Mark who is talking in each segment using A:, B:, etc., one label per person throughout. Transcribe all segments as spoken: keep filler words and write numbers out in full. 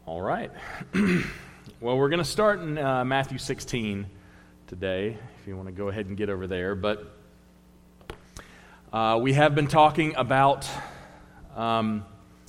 A: All right. Well, we're going to start in uh, Matthew sixteen today, if you want to go ahead and get over there. But uh, we have been talking about um,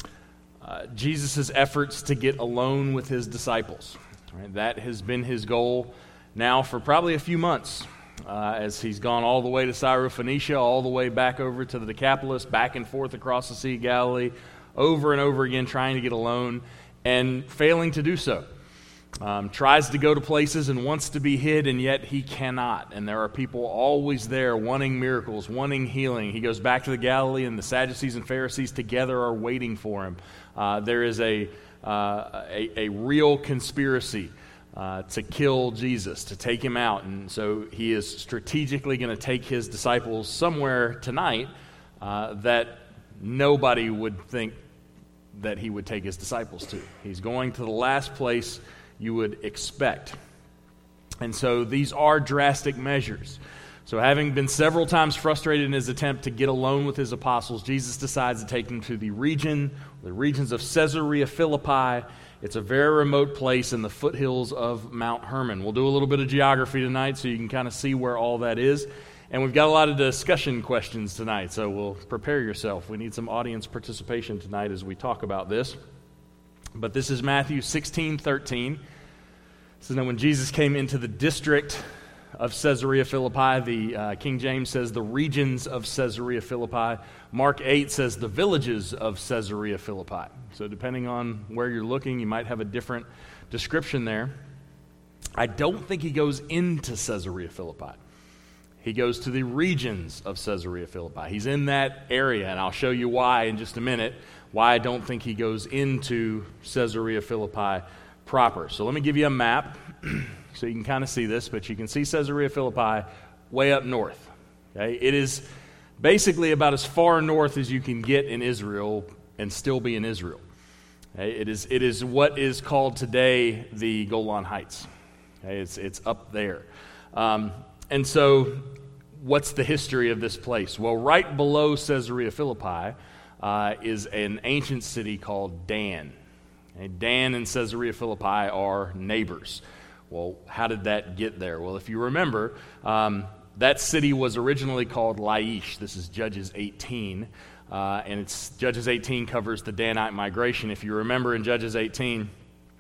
A: uh, Jesus' efforts to get alone with his disciples. Right? That has been his goal now for probably a few months, uh, as he's gone all the way to Syrophoenicia, all the way back over to the Decapolis, back and forth across the Sea of Galilee, over and over again trying to get alone and failing to do so. Um, tries to go to places and wants to be hid, and yet he cannot. And there are people always there wanting miracles, wanting healing. He goes back to the Galilee, and the Sadducees and Pharisees together are waiting for him. Uh, there is a, uh, a, a real conspiracy uh, to kill Jesus, to take him out. And so he is strategically going to take his disciples somewhere tonight uh, that nobody would think that he would take his disciples to. He's going to the last place you would expect. And so these are drastic measures. So having been several times frustrated in his attempt to get alone with his apostles, Jesus decides to take them to the region, the regions of Caesarea Philippi. It's a very remote place in the foothills of Mount Hermon. We'll do a little bit of geography tonight so you can kind of see where all that is. And we've got a lot of discussion questions tonight, so we'll prepare yourself. We need some audience participation tonight as we talk about this. But this is Matthew sixteen thirteen. So now when Jesus came into the district of Caesarea Philippi, the uh, King James says the regions of Caesarea Philippi. Mark eight says the villages of Caesarea Philippi. So depending on where you're looking, you might have a different description there. I don't think he goes into Caesarea Philippi. He goes to the regions of Caesarea Philippi. He's in that area, and I'll show you why in just a minute, why I don't think he goes into Caesarea Philippi proper. So let me give you a map so you can kind of see this, but you can see Caesarea Philippi way up north. Okay? It is basically about as far north as you can get in Israel and still be in Israel. Okay? It is it is what is called today the Golan Heights. Okay? It's, it's up there. Um, And so, what's the history of this place? Well, right below Caesarea Philippi uh, is an ancient city called Dan. Okay, Dan and Caesarea Philippi are neighbors. Well, how did that get there? Well, if you remember, um, that city was originally called Laish. This is Judges eighteen, uh, and it's Judges eighteen covers the Danite migration. If you remember in Judges eighteen,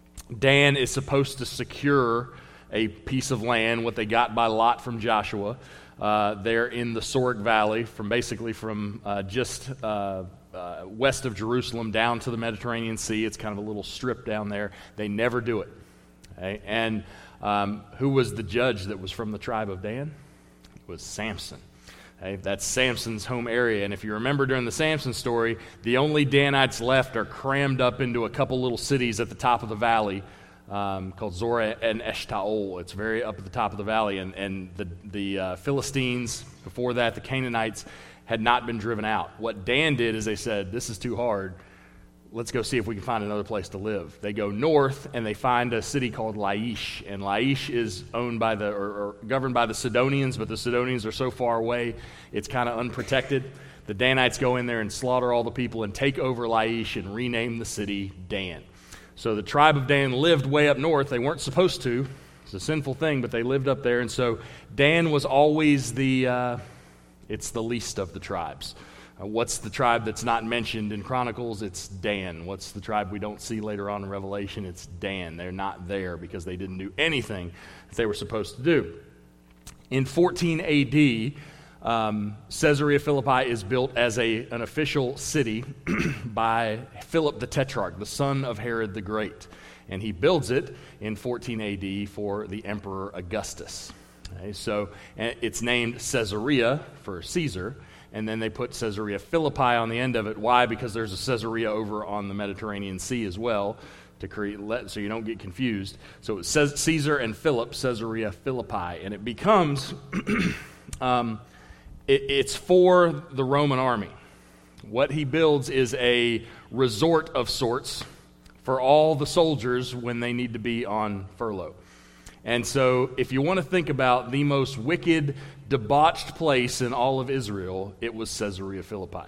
A: Dan is supposed to secure a piece of land, what they got by lot from Joshua, uh, there in the Sorek Valley, from basically from uh, just uh, uh, west of Jerusalem down to the Mediterranean Sea. It's kind of a little strip down there. They never do it. Okay? And um, who was the judge that was from the tribe of Dan? It was Samson. Okay? That's Samson's home area. And if you remember during the Samson story, the only Danites left are crammed up into a couple little cities at the top of the valley, Um, called Zorah and Eshtaol. It's very up at the top of the valley, and, and the, the uh, Philistines, before that, the Canaanites, had not been driven out. What Dan did is they said, this is too hard, let's go see if we can find another place to live. They go north, and they find a city called Laish, and Laish is owned by the, or, or governed by the Sidonians, but the Sidonians are so far away, it's kind of unprotected. The Danites go in there and slaughter all the people and take over Laish and rename the city Dan. So the tribe of Dan lived way up north. They weren't supposed to. It's a sinful thing, but they lived up there. And so Dan was always the, uh, it's the least of the tribes. Uh, what's the tribe that's not mentioned in Chronicles? It's Dan. What's the tribe we don't see later on in Revelation? It's Dan. They're not there because they didn't do anything that they were supposed to do. In fourteen A D, Um, Caesarea Philippi is built as a an official city by Philip the Tetrarch, the son of Herod the Great. And he builds it in fourteen A D for the Emperor Augustus. Okay, so it's named Caesarea for Caesar, and then they put Caesarea Philippi on the end of it. Why? Because there's a Caesarea over on the Mediterranean Sea as well, to create, so you don't get confused. So it says Caesar and Philip, Caesarea Philippi, and it becomes... um, It's for the Roman army. What he builds is a resort of sorts for all the soldiers when they need to be on furlough. And so if you want to think about the most wicked, debauched place in all of Israel, it was Caesarea Philippi.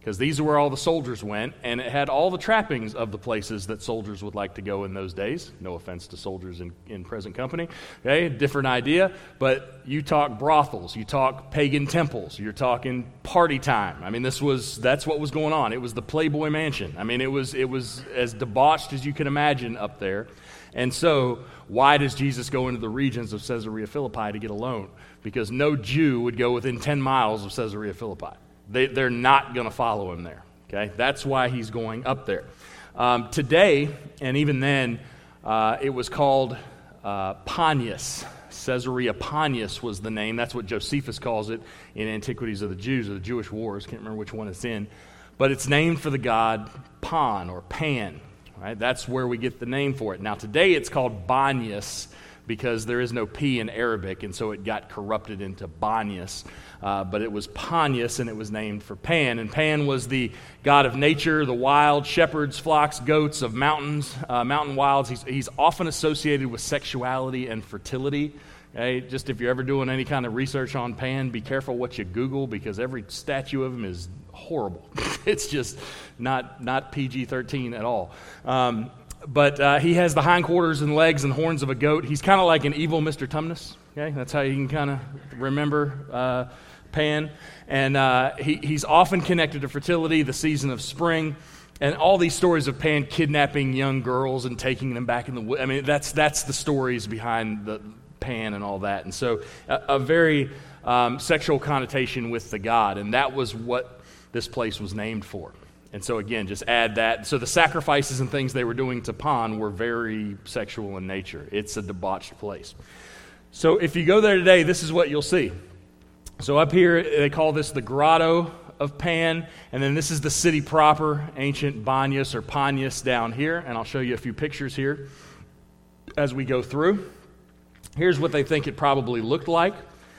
A: because these are where all the soldiers went, and it had all the trappings of the places that soldiers would like to go in those days. No offense to soldiers in, in present company, okay? Different idea, but you talk brothels, you talk pagan temples, you're talking party time. I mean, this was, that's what was going on. It was the Playboy Mansion. I mean, it was, it was as debauched as you can imagine up there. And so, why does Jesus go into the regions of Caesarea Philippi to get a loan? Because no Jew would go within ten miles of Caesarea Philippi. They, they're not going to follow him there. Okay, that's why he's going up there. Um, today, and even then, uh, it was called uh, Panias. Caesarea Panias was the name. That's what Josephus calls it in Antiquities of the Jews, or the Jewish Wars. Can't remember which one it's in. But it's named for the god Pan, or Pan. Right? That's where we get the name for it. Now, today it's called Banias, because there is no P in Arabic, and so it got corrupted into Banias. Uh, but it was Panias, and it was named for Pan. And Pan was the god of nature, the wild, shepherds, flocks, goats, of mountains, uh, mountain wilds. He's, he's often associated with sexuality and fertility. Okay? Just if you're ever doing any kind of research on Pan, be careful what you Google, because every statue of him is horrible. It's just not, not P G thirteen at all. Um, But uh, he has the hindquarters and legs and horns of a goat. He's kind of like an evil Mister Tumnus. Okay, that's how you can kind of remember uh, Pan. And uh, he, he's often connected to fertility, the season of spring, and all these stories of Pan kidnapping young girls and taking them back in the woods. I mean, that's that's the stories behind the Pan and all that. And so, a, a very um, sexual connotation with the god, and that was what this place was named for. And so again, just add that. So the sacrifices and things they were doing to Pan were very sexual in nature. It's a debauched place. So if you go there today, this is what you'll see. So up here, they call this the Grotto of Pan, and then this is the city proper, ancient Banias or Panias down here, and I'll show you a few pictures here as we go through. Here's what they think it probably looked like.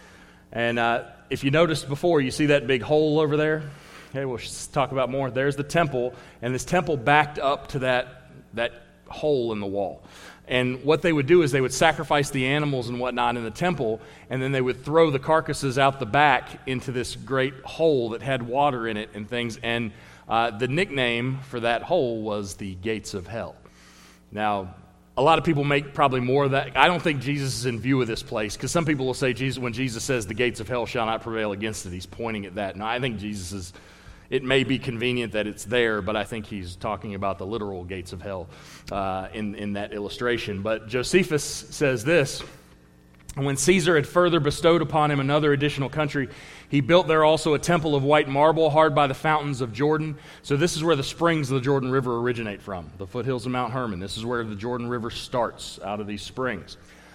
A: And uh, if you noticed before, you see that big hole over there? Okay, we'll talk about more. There's the temple, and this temple backed up to that that hole in the wall. And what they would do is they would sacrifice the animals and whatnot in the temple, and then they would throw the carcasses out the back into this great hole that had water in it and things. And uh, the nickname for that hole was the Gates of Hell. Now, a lot of people make probably more of that. I don't think Jesus is in view of this place, because some people will say Jesus, when Jesus says the gates of hell shall not prevail against it, he's pointing at that. No, I think Jesus is, it may be convenient that it's there, but I think he's talking about the literal gates of hell uh, in, in that illustration. But Josephus says this: when Caesar had further bestowed upon him another additional country, he built there also a temple of white marble hard by the fountains of Jordan. So this is where the springs of the Jordan River originate from, the foothills of Mount Hermon. This is where the Jordan River starts, out of these springs.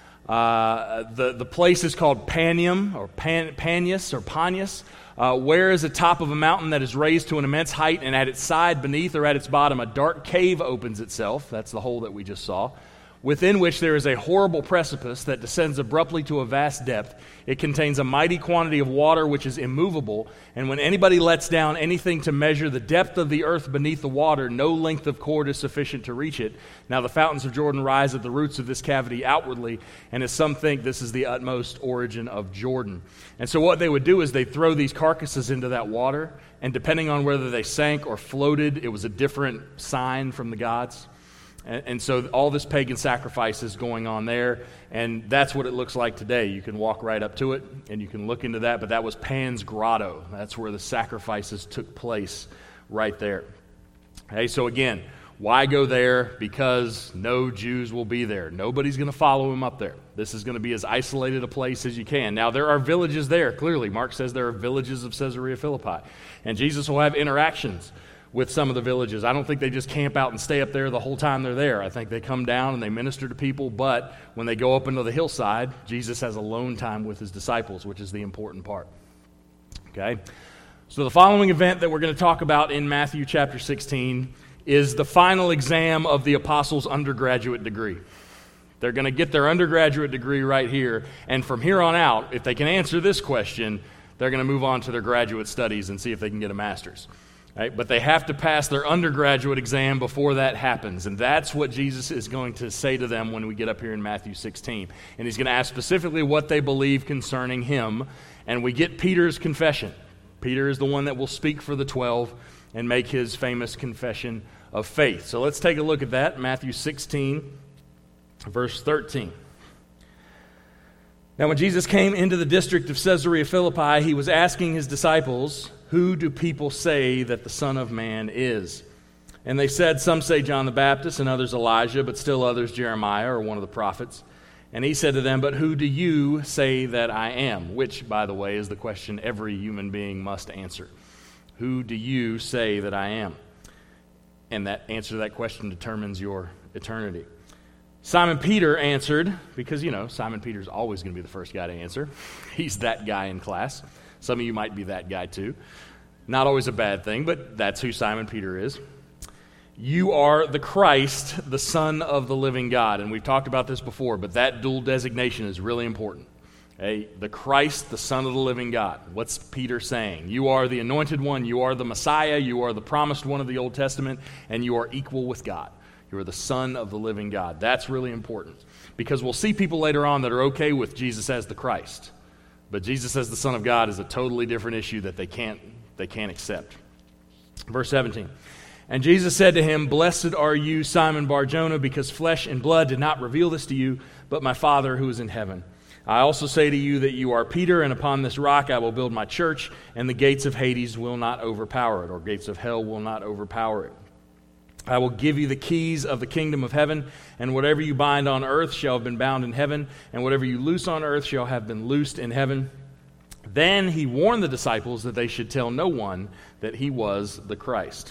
A: Uh, the, the place is called Panium, or Pan, Panias, or Panias, uh, where is a top of a mountain that is raised to an immense height, and at its side, beneath or at its bottom, a dark cave opens itself. That's the hole that we just saw, within which there is a horrible precipice that descends abruptly to a vast depth. It contains a mighty quantity of water which is immovable, and when anybody lets down anything to measure the depth of the earth beneath the water, no length of cord is sufficient to reach it. Now the fountains of Jordan rise at the roots of this cavity outwardly, and as some think, this is the utmost origin of Jordan. And so what they would do is they'd throw these carcasses into that water, and depending on whether they sank or floated, it was a different sign from the gods. And, and so all this pagan sacrifice is going on there, and that's what it looks like today. You can walk right up to it, and you can look into that, but that was Pan's Grotto. That's where the sacrifices took place right there. Okay, so again, why go there? Because no Jews will be there. Nobody's going to follow him up there. This is going to be as isolated a place as you can. Now, there are villages there, clearly. Mark says there are villages of Caesarea Philippi, and Jesus will have interactions with some of the villages. I don't think they just camp out and stay up there the whole time they're there. I think they come down and they minister to people, but when they go up into the hillside, Jesus has alone time with his disciples, which is the important part. Okay? So the following event that we're going to talk about in Matthew chapter sixteen is the final exam of the apostles' undergraduate degree. They're going to get their undergraduate degree right here, and from here on out, if they can answer this question, they're going to move on to their graduate studies and see if they can get a master's. Right? But they have to pass their undergraduate exam before that happens. And that's what Jesus is going to say to them when we get up here in Matthew sixteen. And he's going to ask specifically what they believe concerning him. And we get Peter's confession. Peter is the one that will speak for the twelve. and make his famous confession of faith. So let's take a look at that, Matthew sixteen, verse thirteen. Now when Jesus came into the district of Caesarea Philippi, he was asking his disciples, "Who do people say that the Son of Man is?" And they said, "Some say John the Baptist, and others Elijah, but still others Jeremiah or one of the prophets." And he said to them, "But who do you say that I am?" Which, by the way, is the question every human being must answer. Who do you say that I am? And that answer to that question determines your eternity. Simon Peter answered, because, you know, Simon Peter's always going to be the first guy to answer. He's that guy in class. Some of you might be that guy too. Not always a bad thing, but that's who Simon Peter is. "You are the Christ, the Son of the living God." And we've talked about this before, but that dual designation is really important. Okay? The Christ, the Son of the living God. What's Peter saying? You are the anointed one, you are the Messiah, you are the promised one of the Old Testament, and you are equal with God. You are the Son of the living God. That's really important, because we'll see people later on that are okay with Jesus as the Christ, but Jesus as the Son of God is a totally different issue that they can't, they can't accept. Verse seventeen. "And Jesus said to him, 'Blessed are you, Simon Bar-Jonah, because flesh and blood did not reveal this to you, but my Father who is in heaven. I also say to you that you are Peter, and upon this rock I will build my church, and the gates of Hades will not overpower it,'" or gates of hell will not overpower it. "I will give you the keys of the kingdom of heaven, and whatever you bind on earth shall have been bound in heaven, and whatever you loose on earth shall have been loosed in heaven." Then he warned the disciples that they should tell no one that he was the Christ.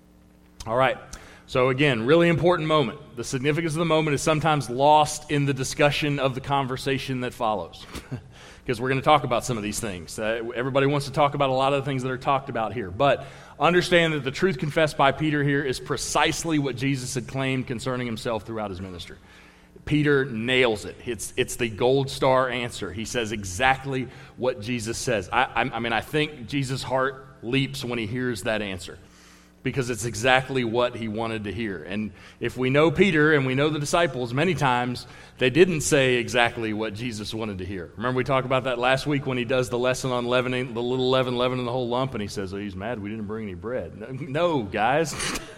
A: All right, so again, really important moment. The significance of the moment is sometimes lost in the discussion of the conversation that follows, because we're going to talk about some of these things. Uh, everybody wants to talk about a lot of the things that are talked about here, but understand that the truth confessed by Peter here is precisely what Jesus had claimed concerning himself throughout his ministry. Peter nails it. It's, it's the gold star answer. He says exactly what Jesus says. I, I, I mean, I think Jesus' heart leaps when he hears that answer, because it's exactly what he wanted to hear. And if we know Peter and we know the disciples, many times they didn't say exactly what Jesus wanted to hear. Remember we talked about that last week when he does the lesson on leavening, the little leaven, leavening the whole lump, and he says, "Oh, he's mad we didn't bring any bread." No, no guys.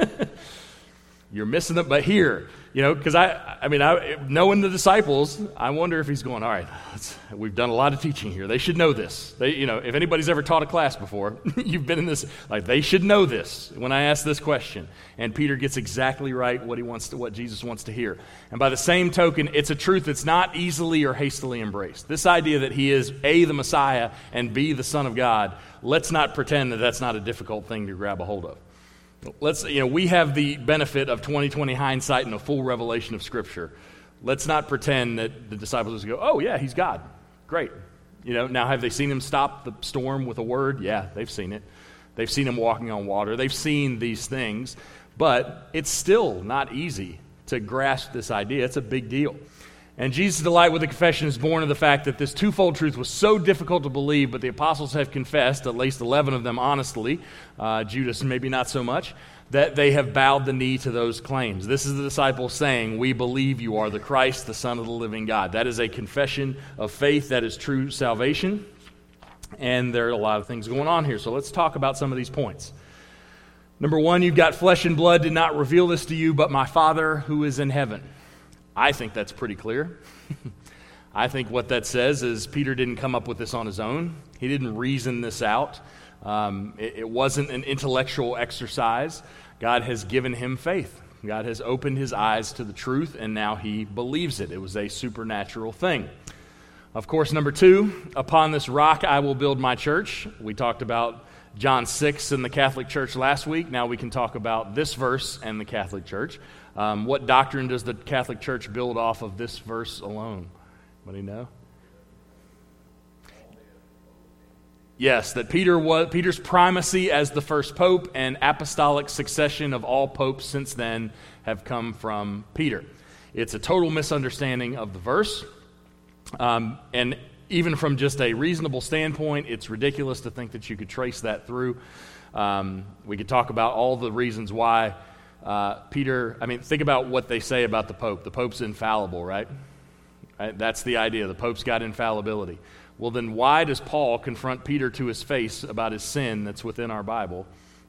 A: You're missing it. But here, you know, because I, I mean, I, knowing the disciples, I wonder if he's going, all right, let's, we've done a lot of teaching here. They should know this. They, you know, if anybody's ever taught a class before, you've been in this, like, they should know this when I ask this question. And Peter gets exactly right what he wants to, what Jesus wants to hear. And by the same token, it's a truth that's not easily or hastily embraced. This idea that he is A, the Messiah, and B, the Son of God, let's not pretend that that's not a difficult thing to grab a hold of. Let's, you know, we have the benefit of twenty twenty hindsight and a full revelation of Scripture. Let's not pretend that the disciples just go, "Oh yeah, he's God, great." You know, now have they seen him stop the storm with a word? Yeah, they've seen it. They've seen him walking on water. They've seen these things, but it's still not easy to grasp this idea. It's a big deal. And Jesus' delight with the confession is born of the fact that this twofold truth was so difficult to believe, but the apostles have confessed, at least eleven of them honestly, uh, Judas maybe not so much, that they have bowed the knee to those claims. This is the disciples saying, "We believe you are the Christ, the Son of the living God." That is a confession of faith. That is true salvation. And there are a lot of things going on here. So let's talk about some of these points. Number one, you've got flesh and blood did not reveal this to you, but my Father who is in heaven. I think that's pretty clear. I think what that says is Peter didn't come up with this on his own. He didn't reason this out. Um, it, it wasn't an intellectual exercise. God has given him faith. God has opened his eyes to the truth, and now he believes it. It was a supernatural thing. Of course, number two, upon this rock I will build my church. We talked about John six in the Catholic Church last week. Now we can talk about this verse and the Catholic Church. Um, what doctrine does the Catholic Church build off of this verse alone? Anybody know? Yes, that Peter was Peter's primacy as the first pope and apostolic succession of all popes since then have come from Peter. It's a total misunderstanding of the verse, um, and even from just a reasonable standpoint, it's ridiculous to think that you could trace that through. Um, we could talk about all the reasons why uh, Peter, I mean, think about what they say about the Pope. The Pope's infallible, right? right? That's the idea. The Pope's got infallibility. Well, then why does Paul confront Peter to his face about his sin that's within our Bible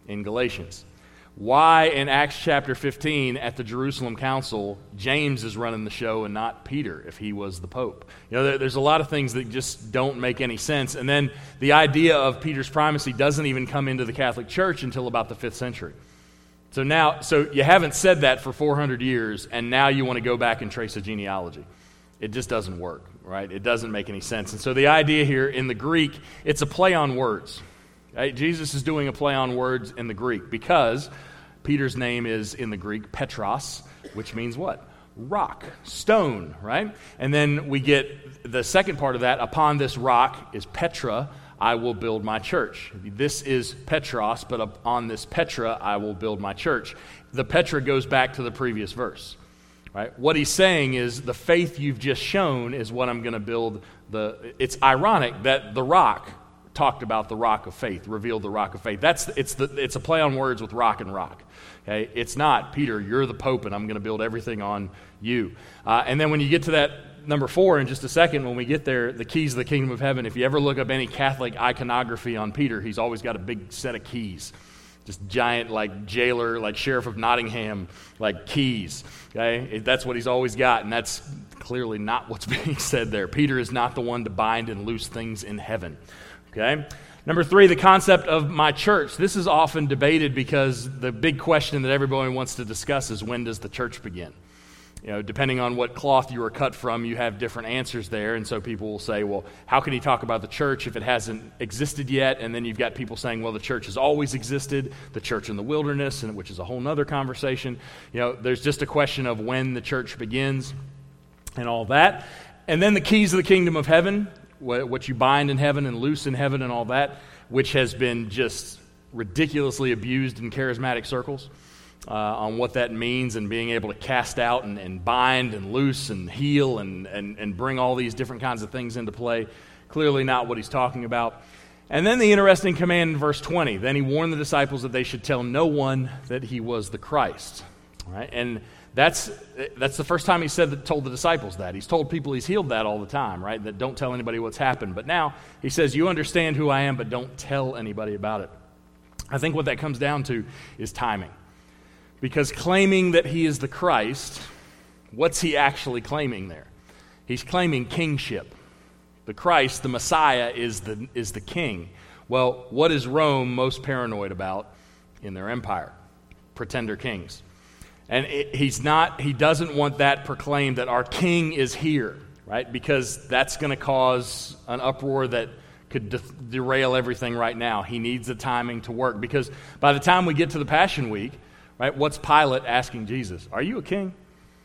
A: in Galatians? Why in Acts chapter fifteen at the Jerusalem Council, James is running the show and not Peter if he was the Pope? You know, there, there's a lot of things that just don't make any sense. And then the idea of Peter's primacy doesn't even come into the Catholic Church until about the fifth century. So now, so you haven't said that for four hundred years, and now you want to go back and trace a genealogy. It just doesn't work, right? It doesn't make any sense. And so the idea here in the Greek, it's a play on words. Right? Jesus is doing a play on words in the Greek because Peter's name is in the Greek Petros, which means what? Rock, stone, right? And then we get the second part of that, upon this rock is Petra, I will build my church. This is Petros, but on this Petra I will build my church. The Petra goes back to the previous verse, right? What he's saying is the faith you've just shown is what I'm going to build the... It's ironic that the rock talked about the rock of faith, revealed the rock of faith. That's it's the it's a play on words with rock and rock. Okay, it's not Peter, you're the Pope, and I'm going to build everything on you. Uh, and then when you get to that number four in just a second, when we get there, the keys of the kingdom of heaven. If you ever look up any Catholic iconography on Peter, he's always got a big set of keys. Just giant, like jailer, like Sheriff of Nottingham, like keys. Okay, that's what he's always got, and that's clearly not what's being said there. Peter is not the one to bind and loose things in heaven. Okay. Number three, the concept of my church. This is often debated because the big question that everybody wants to discuss is, when does the church begin? You know, depending on what cloth you were cut from, you have different answers there. And so people will say, well, how can he talk about the church if it hasn't existed yet? And then you've got people saying, well, the church has always existed, the church in the wilderness, and which is a whole other conversation. You know, there's just a question of when the church begins and all that. And then the keys of the kingdom of heaven, what you bind in heaven and loose in heaven and all that, which has been just ridiculously abused in charismatic circles uh, on what that means, and being able to cast out and, and bind and loose and heal and, and, and bring all these different kinds of things into play. Clearly not what he's talking about. And then the interesting command in verse twenty. Then he warned the disciples that they should tell no one that he was the Christ. All right? And That's that's the first time he said that, told the disciples that. He's told people he's healed that all the time, right? That don't tell anybody what's happened. But now he says, you understand who I am, but don't tell anybody about it. I think what that comes down to is timing. Because claiming that he is the Christ, what's he actually claiming there? He's claiming kingship. The Christ, the Messiah, is the is the king. Well, what is Rome most paranoid about in their empire? Pretender kings. And it, he's not, he doesn't want that proclaimed that our king is here, right? Because that's going to cause an uproar that could de- derail everything right now. He needs the timing to work. Because by the time we get to the Passion Week, right, what's Pilate asking Jesus? Are you a king?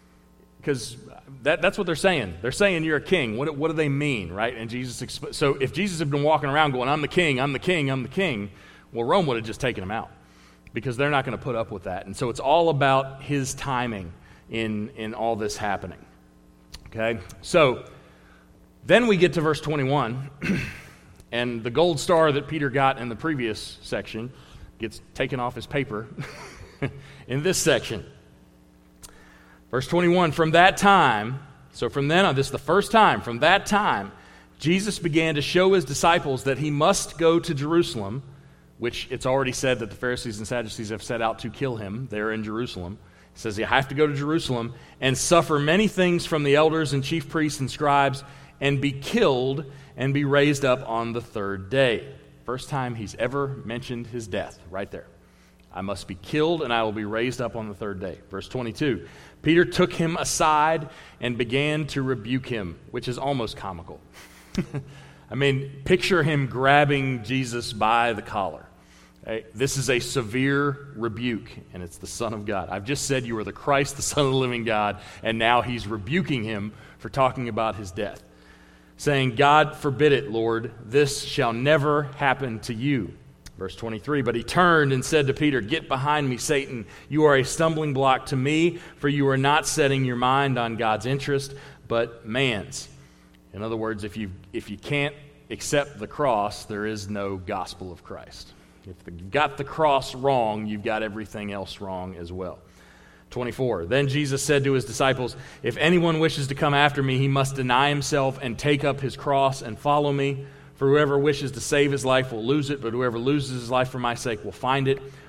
A: Because that, that's what they're saying. They're saying you're a king. What, what do they mean, right? And Jesus, exp- so if Jesus had been walking around going, I'm the king, I'm the king, I'm the king, well, Rome would have just taken him out. Because they're not going to put up with that. And so it's all about his timing in, in all this happening. Okay? So then we get to verse twenty-one, and the gold star that Peter got in the previous section gets taken off his paper in this section. Verse twenty-one, from that time, so from then on, this is the first time, from that time, Jesus began to show his disciples that he must go to Jerusalem, which it's already said that the Pharisees and Sadducees have set out to kill him there in Jerusalem. It says you have to go to Jerusalem and suffer many things from the elders and chief priests and scribes and be killed and be raised up on the third day. First time he's ever mentioned his death, right there. I must be killed and I will be raised up on the third day. Verse twenty-two, Peter took him aside and began to rebuke him, which is almost comical. I mean, picture him grabbing Jesus by the collar. Okay? This is a severe rebuke, and it's the Son of God. I've just said you are the Christ, the Son of the living God, and now he's rebuking him for talking about his death, saying, God forbid it, Lord, this shall never happen to you. Verse twenty-three, but he turned and said to Peter, get behind me, Satan. You are a stumbling block to me, for you are not setting your mind on God's interest, but man's. In other words, if you if you can't accept the cross, there is no gospel of Christ. If you've got the cross wrong, you've got everything else wrong as well. twenty-four, then Jesus said to his disciples, if anyone wishes to come after me, he must deny himself and take up his cross and follow me. For whoever wishes to save his life will lose it, but whoever loses his life for my sake will find it.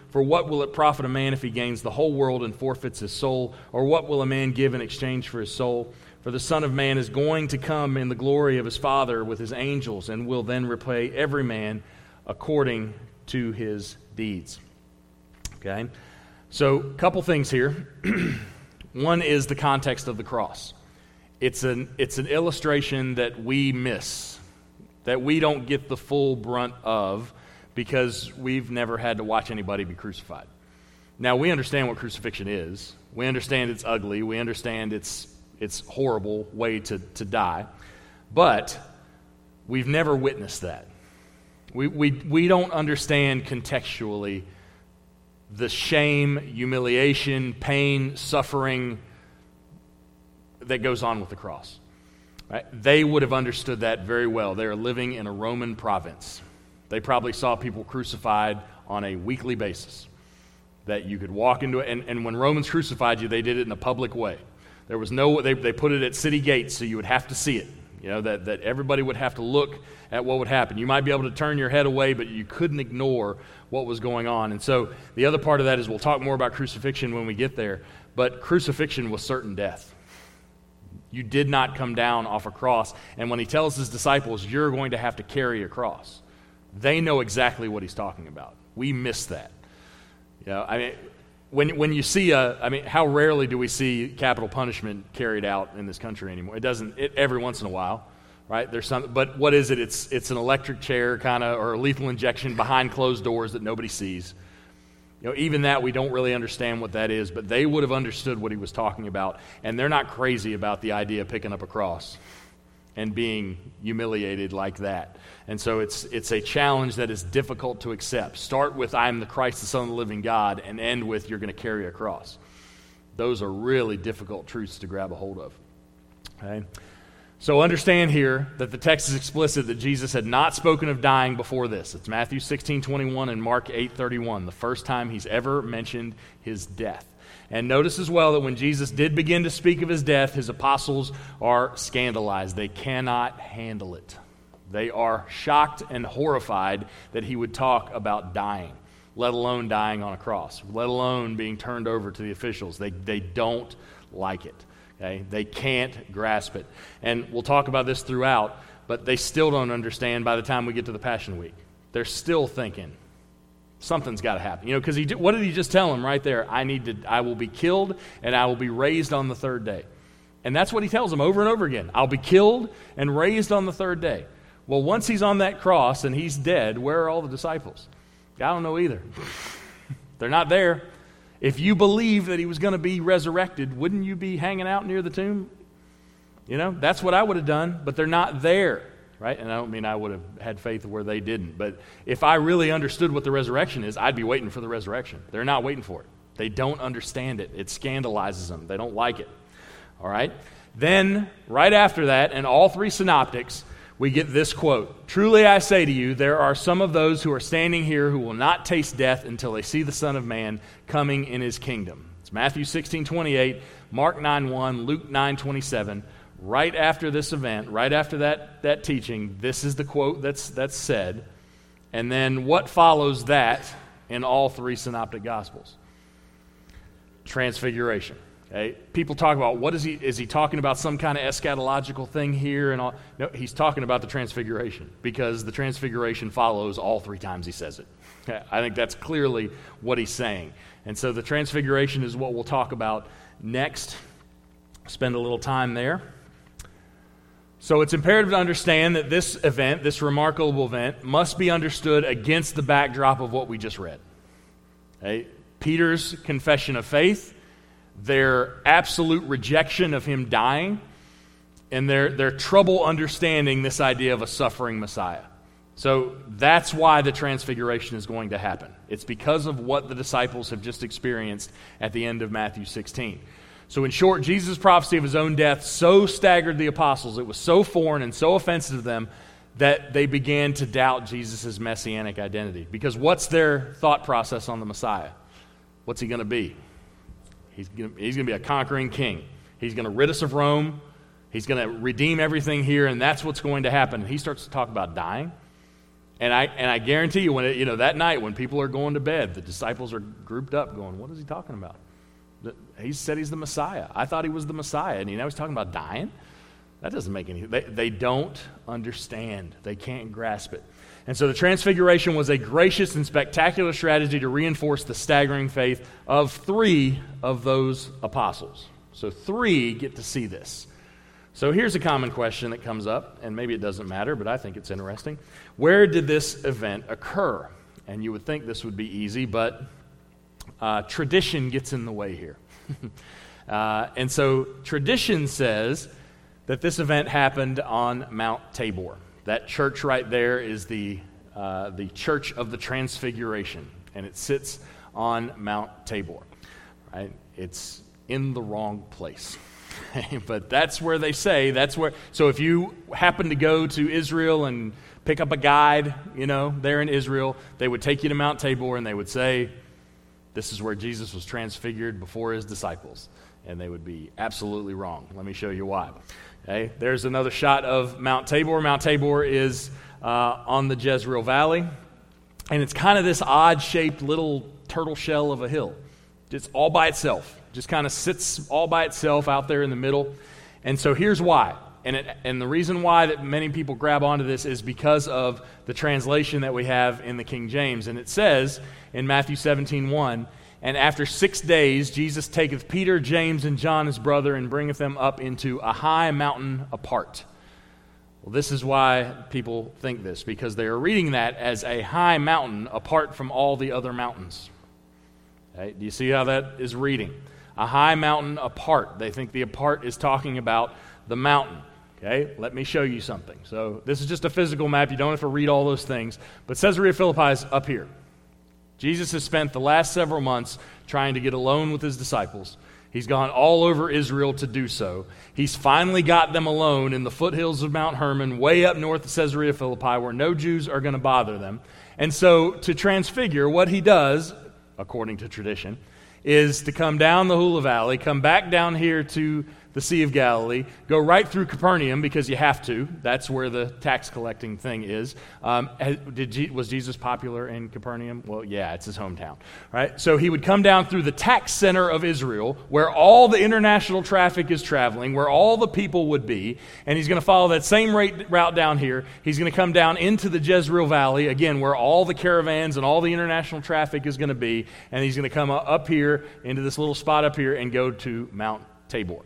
A: For what will it profit a man if he gains the whole world and forfeits his soul? Or what will a man give in exchange for his soul? For the Son of Man is going to come in the glory of his Father with his angels, and will then repay every man according to his deeds. Okay? So, a couple things here. One is the context of the cross. It's an, it's an illustration that we miss, that we don't get the full brunt of, because we've never had to watch anybody be crucified. Now, we understand what crucifixion is. We understand it's ugly. We understand it's it's horrible way to, to die. But we've never witnessed that. We, we, we don't understand contextually the shame, humiliation, pain, suffering that goes on with the cross. Right? They would have understood that very well. They are living in a Roman province. They probably saw people crucified on a weekly basis, that you could walk into it. And, and when Romans crucified you, they did it in a public way. There was no, they, they put it at city gates, so you would have to see it. You know, that, that everybody would have to look at what would happen. You might be able to turn your head away, but you couldn't ignore what was going on. And so the other part of that is, we'll talk more about crucifixion when we get there, but crucifixion was certain death. You did not come down off a cross. And when he tells his disciples, you're going to have to carry a cross, they know exactly what he's talking about. We miss that. You know, I mean, when when you see a, I mean, how rarely do we see capital punishment carried out in this country anymore? It doesn't. It, every once in a while, right? There's some, but what is it? It's it's an electric chair kind of, or a lethal injection behind closed doors that nobody sees. You know, even that we don't really understand what that is, but they would have understood what he was talking about, and they're not crazy about the idea of picking up a cross and being humiliated like that. And so it's it's a challenge that is difficult to accept. Start with, I am the Christ, the Son of the living God, and end with, you're going to carry a cross. Those are really difficult truths to grab a hold of. Okay? So understand here that the text is explicit that Jesus had not spoken of dying before this. It's Matthew sixteen twenty-one and Mark eight thirty-one, the first time he's ever mentioned his death. And notice as well that when Jesus did begin to speak of his death, his apostles are scandalized. They cannot handle it. They are shocked and horrified that he would talk about dying, let alone dying on a cross, let alone being turned over to the officials. They, they don't like it. Okay? They can't grasp it. And we'll talk about this throughout, but they still don't understand by the time we get to the Passion Week. They're still thinking, something's got to happen. You know, because he what did he just tell them right there? I need to. I will be killed, and I will be raised on the third day. And that's what he tells them over and over again. I'll be killed and raised on the third day. Well, once he's on that cross and he's dead, where are all the disciples? I don't know either. They're not there. If you believe that he was going to be resurrected, wouldn't you be hanging out near the tomb? You know, that's what I would have done, but they're not there. Right? And I don't mean I would have had faith where they didn't. But if I really understood what the resurrection is, I'd be waiting for the resurrection. They're not waiting for it. They don't understand it. It scandalizes them. They don't like it. All right? Then, right after that, in all three synoptics, we get this quote. Truly I say to you, there are some of those who are standing here who will not taste death until they see the Son of Man coming in his kingdom. It's Matthew sixteen twenty-eight, Mark nine one, Luke nine twenty-seven. Right after this event, right after that, that teaching, this is the quote that's that's said. And then what follows that in all three synoptic gospels? Transfiguration. Okay? People talk about, what is he, is he talking about some kind of eschatological thing here? And all? No, he's talking about the transfiguration, because the transfiguration follows all three times he says it. Okay? I think that's clearly what he's saying. And so the transfiguration is what we'll talk about next. Spend a little time there. So it's imperative to understand that this event, this remarkable event, must be understood against the backdrop of what we just read. Okay? Peter's confession of faith, their absolute rejection of him dying, and their, their trouble understanding this idea of a suffering Messiah. So that's why the transfiguration is going to happen. It's because of what the disciples have just experienced at the end of Matthew sixteen. So in short, Jesus' prophecy of his own death so staggered the apostles, it was so foreign and so offensive to them, that they began to doubt Jesus' messianic identity. Because what's their thought process on the Messiah? What's he going to be? He's going to, he's going to be a conquering king. He's going to rid us of Rome. He's going to redeem everything here, and that's what's going to happen. And he starts to talk about dying. And I and I guarantee you, when it, you know that night when people are going to bed, the disciples are grouped up, going, "What is he talking about? He said he's the Messiah. I thought he was the Messiah, and you know he's talking about dying. That doesn't make any. They, they don't understand. They can't grasp it. And so the Transfiguration was a gracious and spectacular strategy to reinforce the staggering faith of three of those apostles. So three get to see this. So here's a common question that comes up, and maybe it doesn't matter, but I think it's interesting. Where did this event occur? And you would think this would be easy, but uh, tradition gets in the way here. uh, and so tradition says that this event happened on Mount Tabor. That church right there is the uh, the Church of the Transfiguration, and it sits on Mount Tabor. Right? It's in the wrong place. But that's where they say, that's where, so if you happen to go to Israel and pick up a guide, you know, there in Israel, they would take you to Mount Tabor and they would say, this is where Jesus was transfigured before his disciples. And they would be absolutely wrong. Let me show you why. Okay, there's another shot of Mount Tabor. Mount Tabor is uh, on the Jezreel Valley. And it's kind of this odd-shaped little turtle shell of a hill. It's all by itself. Just kind of sits all by itself out there in the middle. And so here's why. And it, and the reason why that many people grab onto this is because of the translation that we have in the King James. And it says in Matthew seventeen one, "And after six days Jesus taketh Peter, James, and John his brother, and bringeth them up into a high mountain apart." Well, this is why people think this, because they are reading that as a high mountain apart from all the other mountains. Okay? Do you see how that is reading? A high mountain apart. They think the apart is talking about the mountain. Okay, let me show you something. So this is just a physical map. You don't have to read all those things. But Caesarea Philippi is up here. Jesus has spent the last several months trying to get alone with his disciples. He's gone all over Israel to do so. He's finally got them alone in the foothills of Mount Hermon, way up north of Caesarea Philippi, where no Jews are going to bother them. And so to transfigure, what he does, according to tradition, is to come down the Hula Valley, come back down here to the Sea of Galilee, go right through Capernaum because you have to. That's where the tax collecting thing is. Um, did G- was Jesus popular in Capernaum? Well, yeah, it's his hometown. Right? So he would come down through the tax center of Israel, where all the international traffic is traveling, where all the people would be, and he's going to follow that same rate, route down here. He's going to come down into the Jezreel Valley, again, where all the caravans and all the international traffic is going to be, and he's going to come up here into this little spot up here and go to Mount Tabor.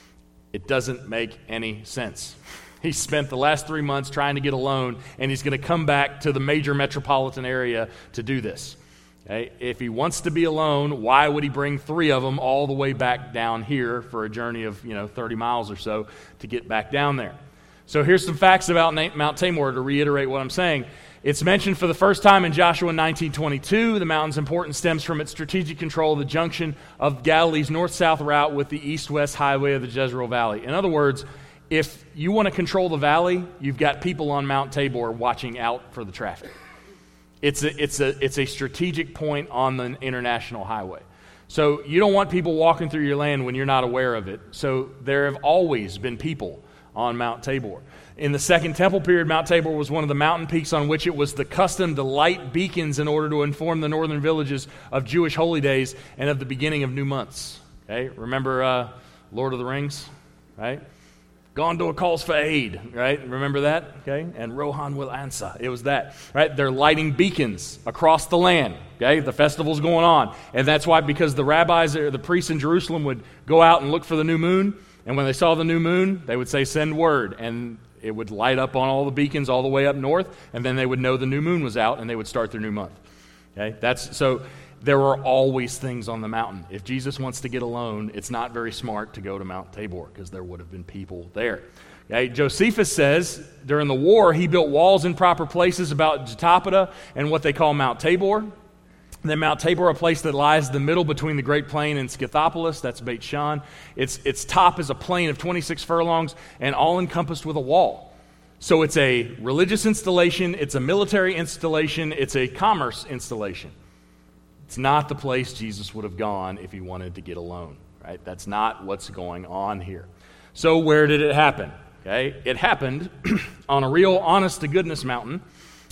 A: It doesn't make any sense. He spent the last three months trying to get alone, and he's going to come back to the major metropolitan area to do this. Okay? If he wants to be alone, why would he bring three of them all the way back down here for a journey of, you know, thirty miles or so to get back down there? So here's some facts about Mount Tabor to reiterate what I'm saying. It's mentioned for the first time in Joshua nineteen twenty-two. The mountain's importance stems from its strategic control of the junction of Galilee's north-south route with the east-west highway of the Jezreel Valley. In other words, if you want to control the valley, you've got people on Mount Tabor watching out for the traffic. It's a, it's a, it's a strategic point on the international highway. So you don't want people walking through your land when you're not aware of it. So there have always been people on Mount Tabor. In the Second Temple period, Mount Tabor was one of the mountain peaks on which it was the custom to light beacons in order to inform the northern villages of Jewish holy days and of the beginning of new months. Okay, remember uh, Lord of the Rings, right? Gondor calls for aid, right? Remember that? Okay, and Rohan will answer. It was that, right? They're lighting beacons across the land. Okay, the festival's going on, and that's why, because the rabbis or the priests in Jerusalem would go out and look for the new moon, and when they saw the new moon, they would say, "Send word," and it would light up on all the beacons all the way up north, and then they would know the new moon was out, and they would start their new month. Okay, that's so. There are always things on the mountain. If Jesus wants to get alone, it's not very smart to go to Mount Tabor because there would have been people there. Okay, Josephus says during the war he built walls in proper places about Jotapata and what they call Mount Tabor. Then Mount Tabor, a place that lies in the middle between the Great Plain and Scythopolis, that's Beit Shan. Its, its top is a plain of twenty-six furlongs and all encompassed with a wall. So it's a religious installation, it's a military installation, it's a commerce installation. It's not the place Jesus would have gone if he wanted to get alone, right? That's not what's going on here. So where did it happen? Okay, it happened on a real honest-to-goodness mountain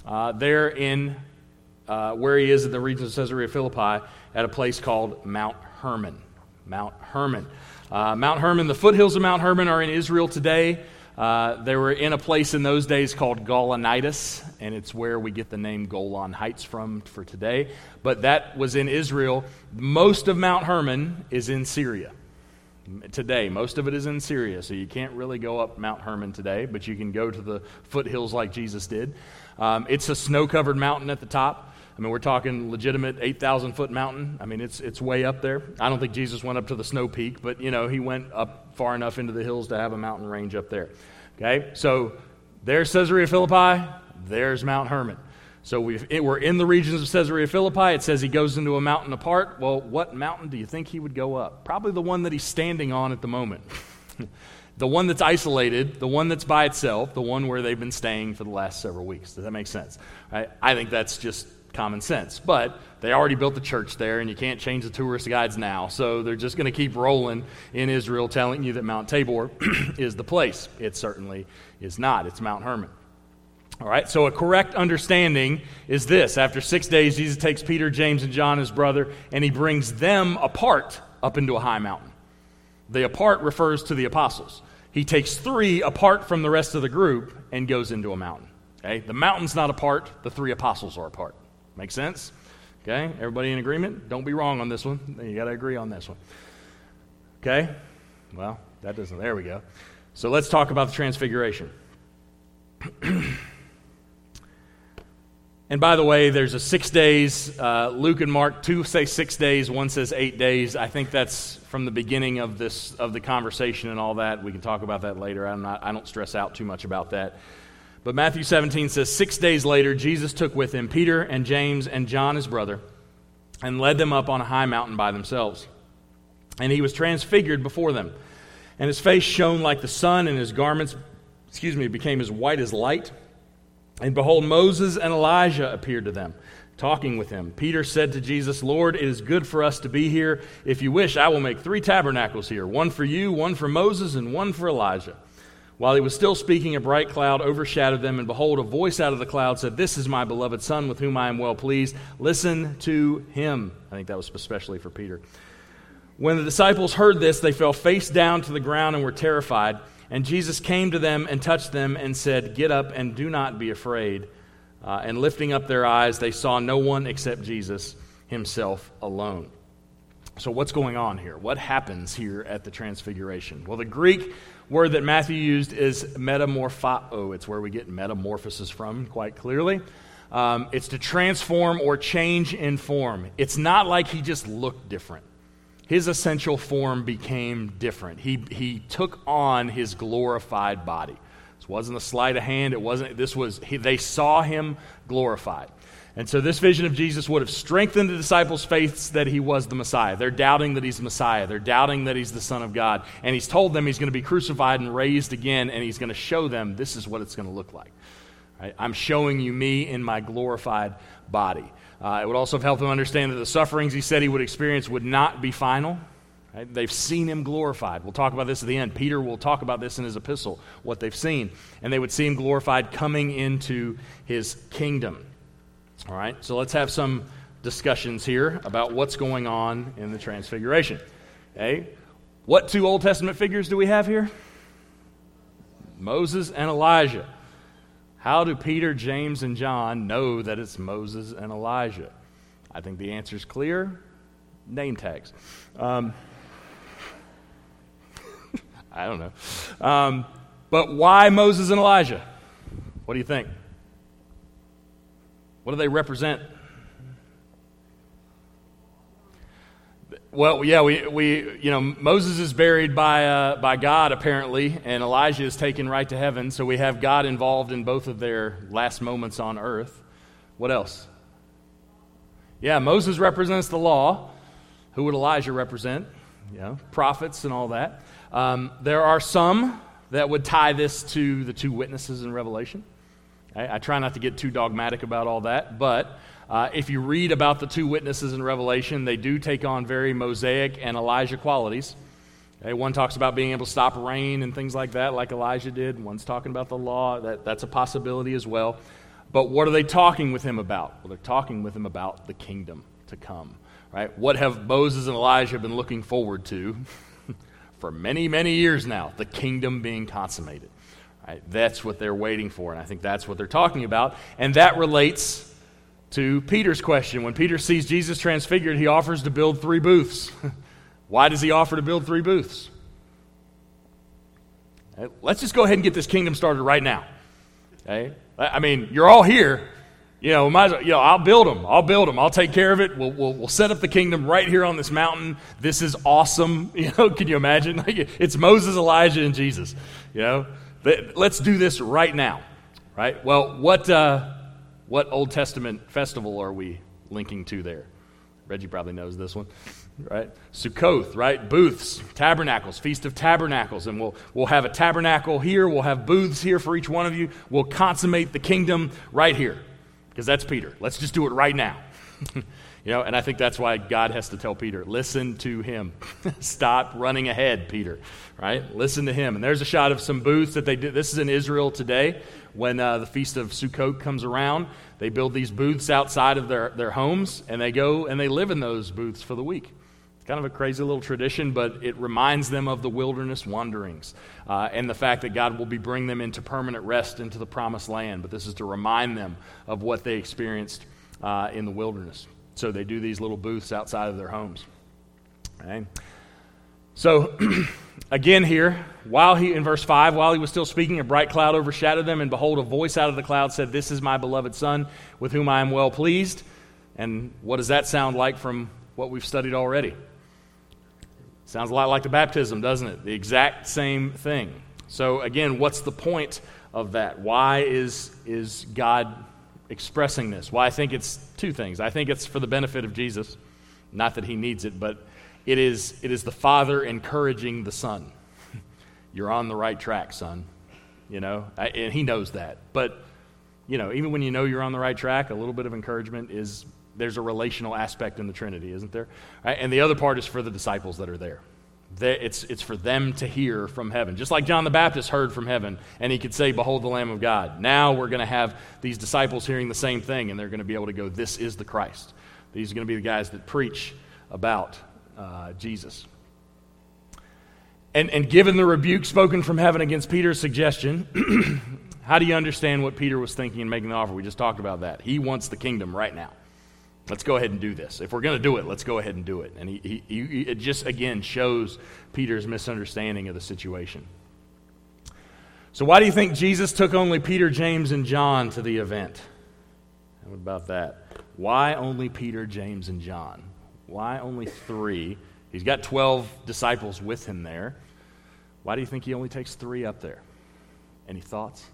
A: uh, there in uh, where he is in the region of Caesarea Philippi at a place called Mount Hermon. Mount Hermon. Uh, Mount Hermon, the foothills of Mount Hermon are in Israel today. Uh, they were in a place in those days called Golanitis, and it's where we get the name Golan Heights from for today. But that was in Israel. Most of Mount Hermon is in Syria today. Most of it is in Syria, so you can't really go up Mount Hermon today, but you can go to the foothills like Jesus did. Um, it's a snow-covered mountain at the top. I mean, we're talking legitimate eight thousand foot mountain. I mean, it's it's way up there. I don't think Jesus went up to the snow peak, but, you know, he went up far enough into the hills to have a mountain range up there. Okay, so there's Caesarea Philippi, there's Mount Hermon. So we've, it, we're in the regions of Caesarea Philippi. It says he goes into a mountain apart. Well, what mountain do you think he would go up? Probably the one that he's standing on at the moment. The one that's isolated, the one that's by itself, the one where they've been staying for the last several weeks. Does that make sense? Right? I think that's just common sense. But they already built the church there, and you can't change the tourist guides now. So they're just going to keep rolling in Israel telling you that Mount Tabor is the place. It certainly is not. It's Mount Hermon. All right, so a correct understanding is this. After six days, Jesus takes Peter, James, and John, his brother, and he brings them apart up into a high mountain. The apart refers to the apostles. He takes three apart from the rest of the group and goes into a mountain. Okay, the mountain's not apart. The three apostles are apart. Make sense? Okay, everybody in agreement? Don't be wrong on this one. You got to agree on this one. Okay, well, that doesn't, there we go. So let's talk about the transfiguration. And by the way, there's a six days. Uh, Luke and Mark, two say six days, one says eight days. I think that's from the beginning of this of the conversation and all that. We can talk about that later. I'm not. I don't stress out too much about that. But Matthew seventeen says, six days later, Jesus took with him Peter and James and John, his brother, and led them up on a high mountain by themselves. And he was transfigured before them. And his face shone like the sun, and his garments, excuse me, became as white as light. And behold, Moses and Elijah appeared to them, talking with him. Peter said to Jesus, Lord, it is good for us to be here. If you wish, I will make three tabernacles here, one for you, one for Moses, and one for Elijah. While he was still speaking, a bright cloud overshadowed them, and behold, a voice out of the cloud said, This is my beloved Son, with whom I am well pleased. Listen to him. I think that was especially for Peter. When the disciples heard this, they fell face down to the ground and were terrified. And Jesus came to them and touched them and said, Get up and do not be afraid. Uh, and lifting up their eyes, they saw no one except Jesus himself alone. So what's going on here? What happens here at the Transfiguration? Well, the Greek word that Matthew used is metamorphao. It's where we get metamorphosis from, quite clearly. Um, it's to transform or change in form. It's not like he just looked different. His essential form became different. He he took on his glorified body. This wasn't a sleight of hand. It wasn't. This was. He, they saw him glorified. And so this vision of Jesus would have strengthened the disciples' faiths that he was the Messiah. They're doubting that he's the Messiah. They're doubting that he's the Son of God. And he's told them he's going to be crucified and raised again, and he's going to show them this is what it's going to look like. Right? I'm showing you me in my glorified body. Uh, it would also have helped them understand that the sufferings he said he would experience would not be final. Right? They've seen him glorified. We'll talk about this at the end. Peter will talk about this in his epistle, what they've seen. And they would see him glorified coming into his kingdom. All right, so let's have some discussions here about what's going on in the Transfiguration. Okay, what two Old Testament figures do we have here? Moses and Elijah. How do Peter, James, and John know that it's Moses and Elijah? I think the answer is clear. Name tags. Um, I don't know. Um, but why Moses and Elijah? What do you think? What do they represent? Well, yeah, we, we you know, Moses is buried by uh, by God apparently, and Elijah is taken right to heaven. So we have God involved in both of their last moments on earth. What else? Yeah, Moses represents the law. Who would Elijah represent? You know, prophets and all that. Um, there are some that would tie this to the two witnesses in Revelation. I, I try not to get too dogmatic about all that, but uh, if you read about the two witnesses in Revelation, they do take on very Mosaic and Elijah qualities. Okay, one talks about being able to stop rain and things like that, like Elijah did. One's talking about the law. That, that's a possibility as well. But what are they talking with him about? Well, they're talking with him about the kingdom to come, right? What have Moses and Elijah been looking forward to for many, many years now? The kingdom being consummated, right? That's what they're waiting for, and I think that's what they're talking about. And that relates to Peter's question. When Peter sees Jesus transfigured, he offers to build three booths. Why does he offer to build three booths? Let's just go ahead and get this kingdom started right now. Okay? I mean, you're all here. You know, might as well, you know, I'll build them. I'll build them. I'll take care of it. We'll, we'll, we'll set up the kingdom right here on this mountain. This is awesome. You know, can you imagine? Like, it's Moses, Elijah, and Jesus. You know, let's do this right now. Right? Well, what uh, what Old Testament festival are we linking to there? Reggie probably knows this one. Right? Sukkoth, right? Booths, tabernacles, Feast of Tabernacles. And we'll we'll have a tabernacle here. We'll have booths here for each one of you. We'll consummate the kingdom right here. Because that's Peter. Let's just do it right now. You know, and I think that's why God has to tell Peter, listen to him. Stop running ahead, Peter. Right? Listen to him. And there's a shot of some booths that they did. This is in Israel today. When uh, the Feast of Sukkot comes around, they build these booths outside of their, their homes, and they go and they live in those booths for the week. It's kind of a crazy little tradition, but it reminds them of the wilderness wanderings uh, and the fact that God will be bringing them into permanent rest into the promised land. But this is to remind them of what they experienced uh, in the wilderness. So they do these little booths outside of their homes. Okay? So, again here, while he, in verse five, while he was still speaking, a bright cloud overshadowed them, and behold, a voice out of the cloud said, "This is my beloved Son, with whom I am well pleased." And what does that sound like from what we've studied already? Sounds a lot like the baptism, doesn't it? The exact same thing. So again, what's the point of that? Why is, is God expressing this? Well, I think it's two things. I think it's for the benefit of Jesus. Not that he needs it, but it is, it is the Father encouraging the Son. You're on the right track, son. You know, I, and he knows that. But, you know, even when you know you're on the right track, a little bit of encouragement is, there's a relational aspect in the Trinity, isn't there? Right? And the other part is for the disciples that are there. They, it's, it's for them to hear from heaven. Just like John the Baptist heard from heaven, and he could say, "Behold the Lamb of God." Now we're going to have these disciples hearing the same thing, and they're going to be able to go, "This is the Christ." These are going to be the guys that preach about uh, Jesus. And, and given the rebuke spoken from heaven against Peter's suggestion, how do you understand what Peter was thinking in making the offer? We just talked about that. He wants the kingdom right now. Let's go ahead and do this. If we're going to do it, let's go ahead and do it. And he, he, he, it just, again, shows Peter's misunderstanding of the situation. So why do you think Jesus took only Peter, James, and John to the event? What about that? Why only Peter, James, and John? Why only three? He's got twelve disciples with him there. Why do you think he only takes three up there? Any thoughts?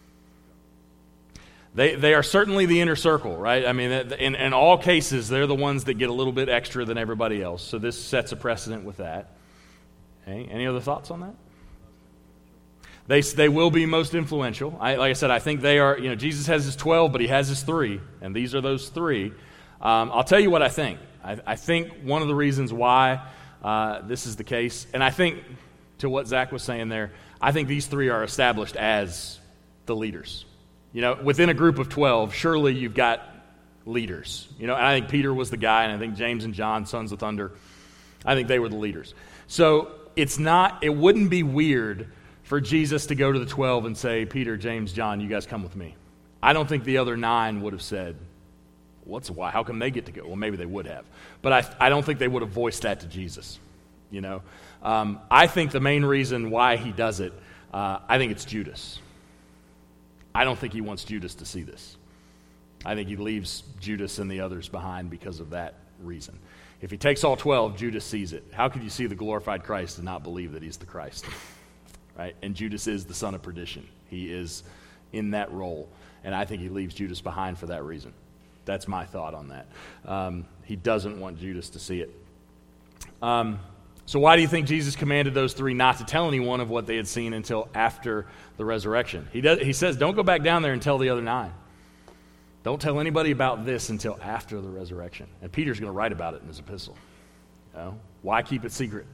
A: They they are certainly the inner circle, right? I mean, in, in all cases, they're the ones that get a little bit extra than everybody else. So this sets a precedent with that. Okay. Any other thoughts on that? They they will be most influential. I, like I said, I think they are, you know, Jesus has his twelve, but he has his three, and these are those three. Um, I'll tell you what I think. I, I think one of the reasons why uh, this is the case, and I think, to what Zach was saying there, I think these three are established as the leaders. You know, within a group of twelve, surely you've got leaders. You know, and I think Peter was the guy, and I think James and John, sons of thunder, I think they were the leaders. So it's not, it wouldn't be weird for Jesus to go to the twelve and say, "Peter, James, John, you guys come with me." I don't think the other nine would have said, "What's why? How come they get to go?" Well, maybe they would have, but I I don't think they would have voiced that to Jesus. You know, um, I think the main reason why he does it, uh, I think it's Judas. I don't think he wants Judas to see this. I think he leaves Judas and the others behind because of that reason. If he takes all twelve, Judas sees it. How could you see the glorified Christ and not believe that he's the Christ? Right? And Judas is the son of perdition. He is in that role, and I think he leaves Judas behind for that reason. That's my thought on that. Um, he doesn't want Judas to see it. Um, so why do you think Jesus commanded those three not to tell anyone of what they had seen until after the resurrection? He does. He says, "Don't go back down there and tell the other nine. Don't tell anybody about this until after the resurrection." And Peter's going to write about it in his epistle. You know? Why keep it secret?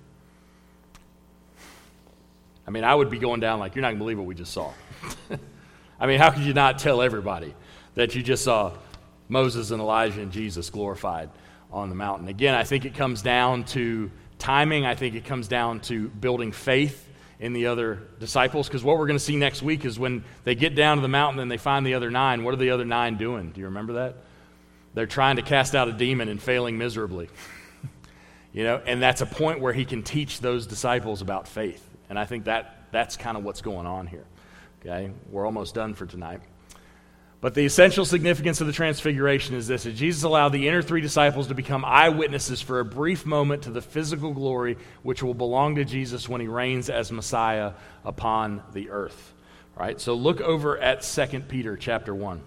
A: I mean, I would be going down like, "You're not going to believe what we just saw." I mean, how could you not tell everybody that you just saw Moses and Elijah and Jesus glorified on the mountain. Again, I think it comes down to timing. I think it comes down to building faith in the other disciples, because what we're going to see next week is when they get down to the mountain and they find the other nine, what are the other nine doing? Do you remember that? They're trying to cast out a demon and failing miserably. You know, and that's a point where he can teach those disciples about faith. And I think that that's kind of what's going on here. Okay, we're almost done for tonight. But the essential significance of the transfiguration is this: that Jesus allowed the inner three disciples to become eyewitnesses for a brief moment to the physical glory which will belong to Jesus when he reigns as Messiah upon the earth. All right, so look over at Second Peter chapter one.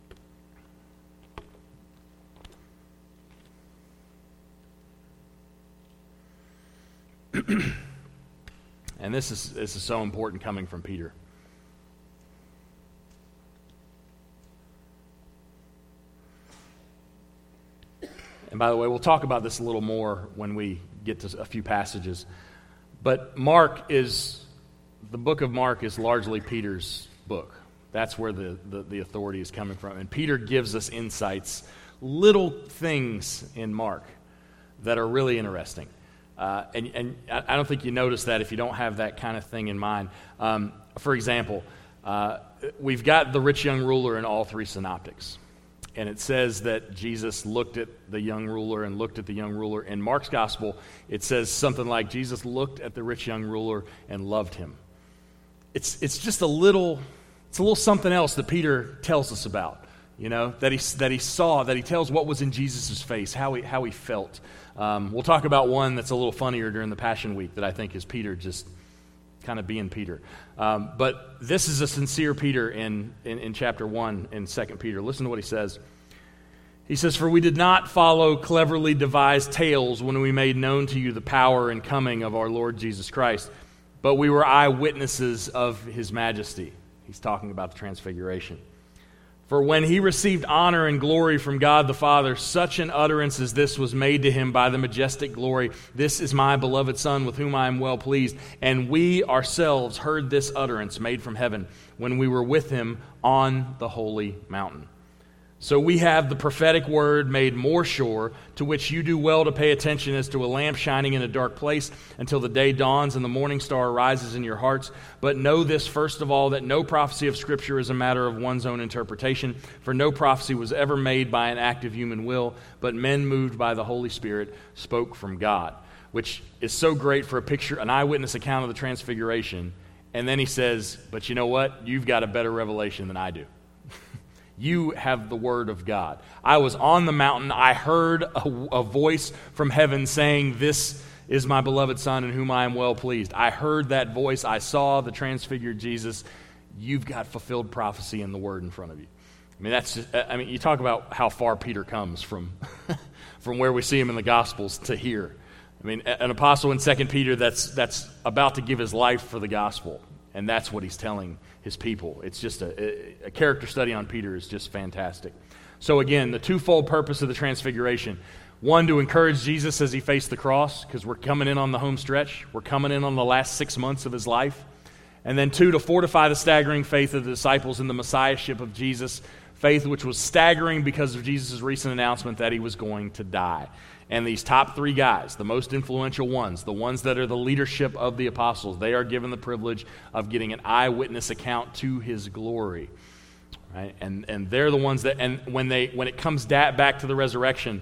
A: And this is this is so important coming from Peter. And by the way, we'll talk about this a little more when we get to a few passages. But Mark is, the book of Mark is largely Peter's book. That's where the, the, the authority is coming from. And Peter gives us insights, little things in Mark that are really interesting. Uh, and, and I don't think you notice that if you don't have that kind of thing in mind. Um, for example, uh, we've got the rich young ruler in all three synoptics. And it says that Jesus looked at the young ruler and looked at the young ruler. In Mark's gospel, it says something like Jesus looked at the rich young ruler and loved him. It's it's just a little, it's a little something else that Peter tells us about, you know, that he that he saw, that he tells what was in Jesus' face, how he how he felt. Um, we'll talk about one that's a little funnier during the Passion Week that I think is Peter just kind of being Peter. Um, but this is a sincere Peter in, in, in chapter one in Second Peter. Listen to what he says. He says, "For we did not follow cleverly devised tales when we made known to you the power and coming of our Lord Jesus Christ, but we were eyewitnesses of his majesty." He's talking about the transfiguration. "For when he received honor and glory from God the Father, such an utterance as this was made to him by the majestic glory, 'This is my beloved Son, with whom I am well pleased.' And we ourselves heard this utterance made from heaven when we were with him on the holy mountain. So we have the prophetic word made more sure, to which you do well to pay attention as to a lamp shining in a dark place until the day dawns and the morning star rises in your hearts. But know this, first of all, that no prophecy of Scripture is a matter of one's own interpretation, for no prophecy was ever made by an act of human will, but men moved by the Holy Spirit spoke from God." Which is so great for a picture, an eyewitness account of the transfiguration. And then he says, but you know what? You've got a better revelation than I do. You have the word of God. I was on the mountain. I heard a, a voice from heaven saying, "This is my beloved Son in whom I am well pleased." I heard that voice. I saw the transfigured Jesus. You've got fulfilled prophecy in the word in front of you. I mean, that's just, I mean, you talk about how far Peter comes from, from where we see him in the Gospels to here. I mean, an apostle in Second Peter that's that's about to give his life for the gospel. And that's what he's telling his people. It's just a, a character study on Peter is just fantastic. So again, the twofold purpose of the transfiguration. One, to encourage Jesus as he faced the cross, because we're coming in on the home stretch. We're coming in on the last six months of his life. And then two, to fortify the staggering faith of the disciples in the messiahship of Jesus, faith which was staggering because of Jesus' recent announcement that he was going to die. And these top three guys, the most influential ones, the ones that are the leadership of the apostles, they are given the privilege of getting an eyewitness account to his glory. Right? And and they're the ones that, and when they when it comes da- back to the resurrection,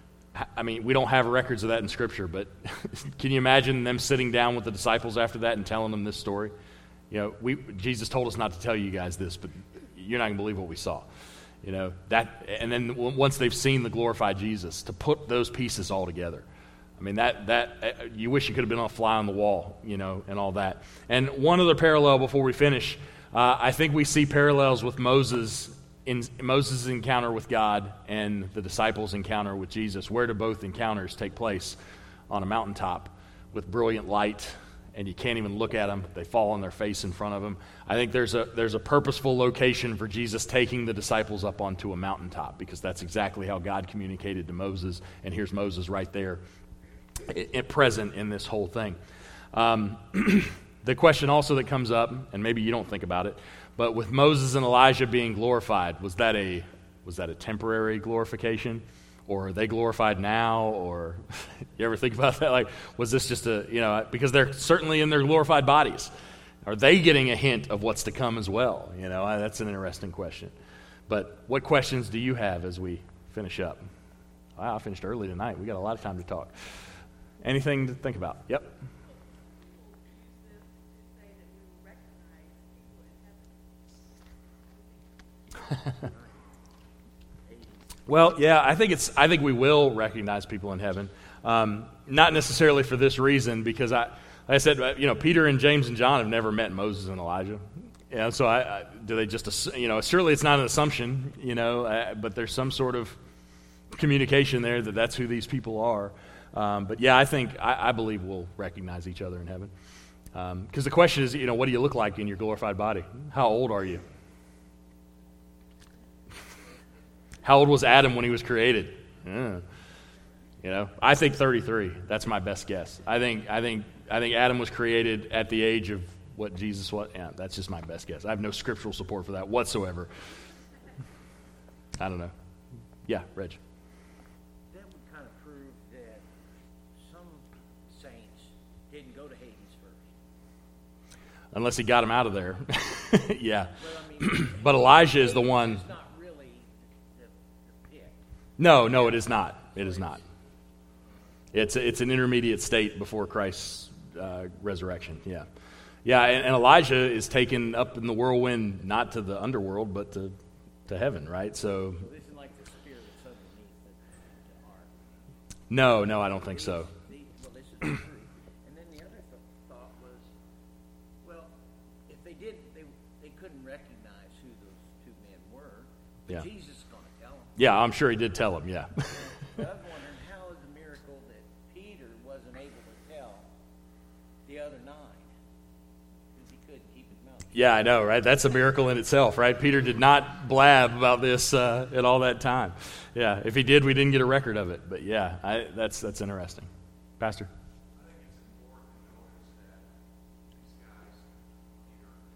A: I mean, we don't have records of that in Scripture, but can you imagine them sitting down with the disciples after that and telling them this story? You know, we Jesus told us not to tell you guys this, but you're not going to believe what we saw. You know, that, and then once they've seen the glorified Jesus, to put those pieces all together. I mean, that, that you wish you could have been a fly on the wall, you know, and all that. And one other parallel before we finish, uh, I think we see parallels with Moses, in Moses' encounter with God and the disciples' encounter with Jesus. Where do both encounters take place? On a mountaintop with brilliant light, and you can't even look at them. They fall on their face in front of them. I think there's a there's a purposeful location for Jesus taking the disciples up onto a mountaintop, because that's exactly how God communicated to Moses, and here's Moses right there, it, it present in this whole thing. Um, the question also that comes up, and maybe you don't think about it, but with Moses and Elijah being glorified, was that a Was that a temporary glorification? Or are they glorified now? Or you ever think about that? Like, was this just a, you know, because they're certainly in their glorified bodies. Are they getting a hint of what's to come as well? You know, that's an interesting question. But what questions do you have as we finish up? Wow, I finished early tonight. We got a lot of time to talk. Anything to think about? Yep. Well, yeah, I think it's. I think we will recognize people in heaven, um, not necessarily for this reason, because I, like I said, you know, Peter and James and John have never met Moses and Elijah, yeah. So I, I do they just, you know, surely it's not an assumption, you know, uh, but there's some sort of communication there that that's who these people are. Um, but yeah, I think I, I believe we'll recognize each other in heaven, because um, the question is, you know, what do you look like in your glorified body? How old are you? How old was Adam when he was created? Yeah. You know, I think thirty-three. That's my best guess. I think I think I think Adam was created at the age of what Jesus was. Yeah, that's just my best guess. I have no scriptural support for that whatsoever. I don't know. Yeah, Reg.
B: That would kind of prove that some saints didn't go to Hades first.
A: Unless he got him out of there. Yeah.
B: Well, I mean,
A: but Elijah is the one.
B: It's not really the, the pit.
A: No, no, it is not. It is not. It's it's an intermediate state before Christ's uh, resurrection. Yeah, yeah, and, and Elijah is taken up in the whirlwind, not to the underworld, but to to heaven, right? So.
B: So this is like the spirit that's underneath the, the ark.
A: No, no, I don't think so.
B: The, well, this is the truth. And then the other th- thought was, well, if they did, they they couldn't recognize who those two men were. But
A: Yeah.
B: Jesus is going to tell them.
A: Yeah, I'm sure he did tell him. Yeah.
B: But I was wondering, how is the miracle that Peter wasn't able to tell the other nine? Because he couldn't keep his mouth shut.
A: Yeah, I know, right? That's a miracle in itself, right? Peter did not blab about this uh, at all that time. Yeah, if he did, we didn't get a record of it. But yeah, I, that's that's interesting. Pastor?
C: I think it's important to notice that these guys, Peter and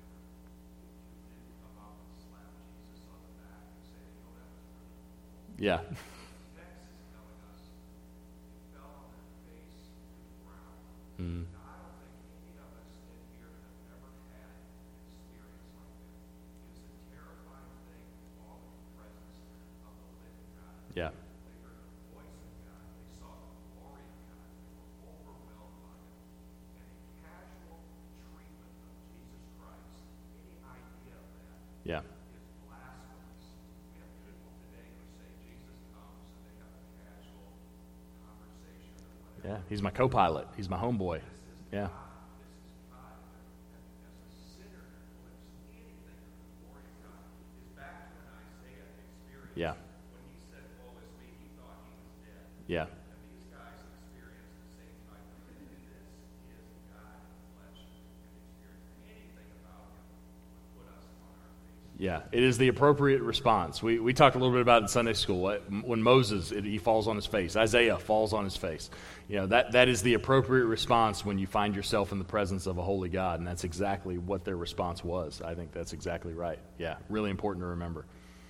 C: John, didn't come up and slap Jesus on the back and say, you know, that was really cool.
A: Yeah.
C: The text is telling us he fell on their face to the ground.
A: Mm.
C: Now, I don't think any of us in here have ever had an experience like that. It's a terrifying thing to fall in the presence of the living God.
A: Yeah.
C: They heard the voice of God. They saw the glory of God. They were overwhelmed by it. And a casual treatment of Jesus Christ, any idea of that,
A: Yeah.
C: is blasphemous. We have people today who say Jesus comes and they have a casual conversation or whatever.
A: Yeah. He's my co-pilot. He's my homeboy. Yeah.
C: This is God. And as a sinner who lives anything of the glory of God, is back to an Isaiah experience.
A: Yeah.
C: When he said, woe is me, he thought he was dead.
A: Yeah.
C: And these guys experienced the same type of thing. And this is God in the flesh. And experience anything about him would put us on our face.
A: Yeah, it is the appropriate response. We we talked a little bit about it in Sunday school. When Moses, it, he falls on his face. Isaiah falls on his face. You know, that, that is the appropriate response when you find yourself in the presence of a holy God, and that's exactly what their response was. I think that's exactly right. Yeah, really important to remember.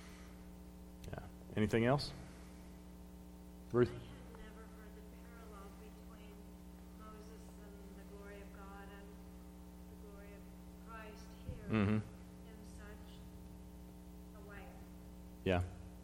A: Yeah. Anything else? Ruth?
D: I had never heard the parallel between Moses and the glory of God and the glory of Christ here
A: Mm-hmm.
D: in such a way.
A: Yeah.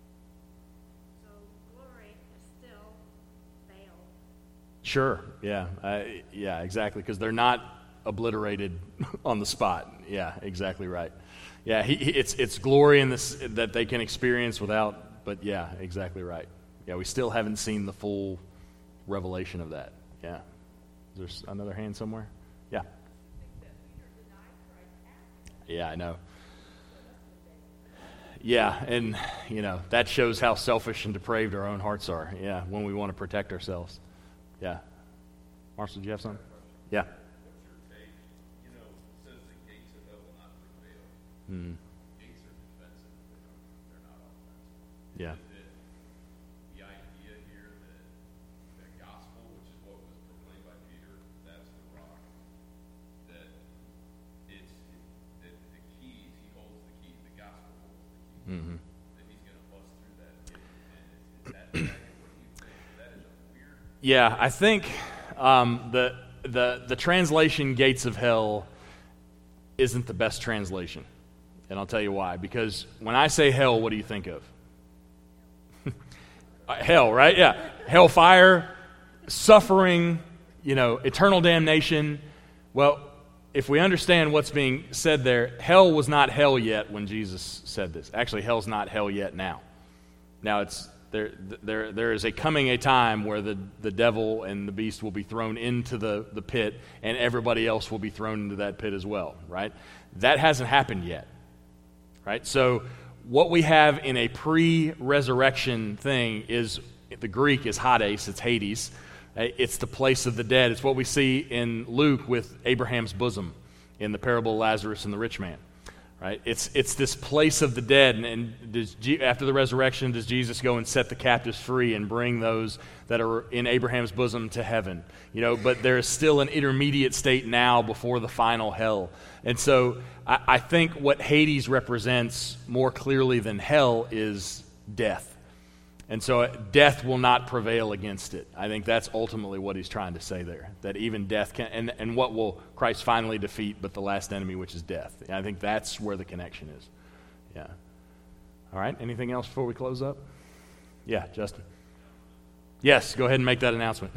D: So glory is still veiled.
A: Sure. Yeah. I, yeah, exactly. Because they're not obliterated on the spot. Yeah, exactly right. Yeah, he, he, it's it's glory in this that they can experience without. But yeah, exactly right. Yeah, we still haven't seen the full revelation of that. Yeah. Is there another hand somewhere? Yeah. Yeah, I know. Yeah, and you know that shows how selfish and depraved our own hearts are. Yeah, when we want to protect ourselves. Yeah. Marshall, do you have something? Yeah.
E: What's your take? You know, it says the gates of hell will not prevail.
A: Mm.
E: Gates are defensive. They don't, they're not offensive.
A: Yeah.
E: Is it the idea here that the gospel, which is what was proclaimed by Peter, that's the rock, that it's that the keys, he holds the keys, the gospel holds the keys,
A: Mm-hmm.
E: that he's going to bust through
A: Yeah, I think um, the, the, the translation gates of hell isn't the best translation. And I'll tell you why. Because when I say hell, what do you think of? Hell, right? Yeah. Hellfire, suffering, you know, eternal damnation. Well, if we understand what's being said there, hell was not hell yet when Jesus said this. Actually, hell's not hell yet now. Now, it's there there there is a coming a time where the, the devil and the beast will be thrown into the, the pit, and everybody else will be thrown into that pit as well, right? That hasn't happened yet, right? So what we have in a pre-resurrection thing is, the Greek is Hades, it's Hades. It's the place of the dead. It's what we see in Luke with Abraham's bosom in the parable of Lazarus and the rich man. Right? It's it's this place of the dead. And, and does G, after the resurrection, does Jesus go and set the captives free and bring those that are in Abraham's bosom to heaven? You know, but there is still an intermediate state now before the final hell. And so I, I think what Hades represents more clearly than hell is death. And so death will not prevail against it. I think that's ultimately what he's trying to say there, that even death can, and, and what will Christ finally defeat but the last enemy, which is death. And I think that's where the connection is. Yeah. All right, anything else before we close up? Yeah, Justin. Yes, go ahead and make that announcement.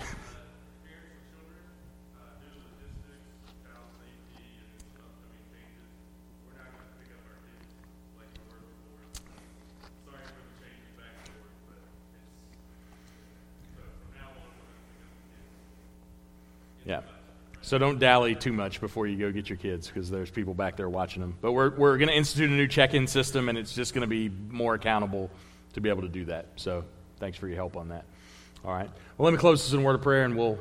A: Yeah. So don't dally too much before you go get your kids, because there's people back there watching them. But we're we're going to institute a new check-in system, and it's just going to be more accountable to be able to do that. So thanks for your help on that. All right. Well, let me close this in a word of prayer, and we'll